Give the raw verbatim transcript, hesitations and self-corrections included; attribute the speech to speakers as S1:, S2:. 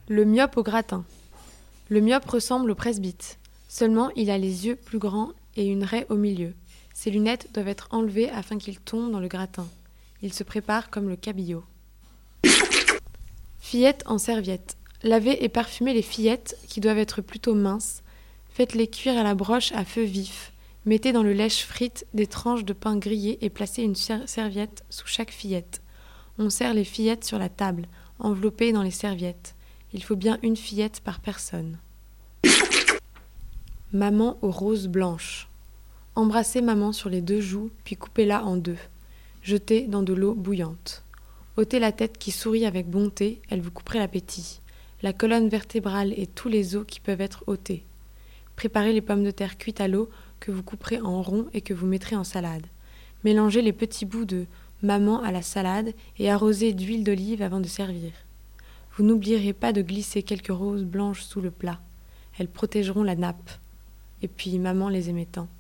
S1: Le myope au gratin. Le myope ressemble au presbyte. Seulement, il a les yeux plus grands et une raie au milieu. Ses lunettes doivent être enlevées afin qu'il tombe dans le gratin. Il se prépare comme le cabillaud. Fillettes en serviette. Lavez et parfumez les fillettes, qui doivent être plutôt minces. Faites-les cuire à la broche à feu vif. Mettez dans le lèche-frite des tranches de pain grillé et placez une serviette sous chaque fillette. On sert les fillettes sur la table, enveloppées dans les serviettes. Il faut bien une fillette par personne. Maman aux roses blanches. Embrassez maman sur les deux joues, puis coupez-la en deux. Jetez dans de l'eau bouillante. ôtez la tête qui sourit avec bonté, elle vous couperait l'appétit. La colonne vertébrale et tous les os qui peuvent être ôtés. Préparez les pommes de terre cuites à l'eau que vous couperez en rond et que vous mettrez en salade. Mélangez les petits bouts de maman à la salade et arrosez d'huile d'olive avant de servir. Vous n'oublierez pas de glisser quelques roses blanches sous le plat. Elles protégeront la nappe. Et puis maman les aimait tant.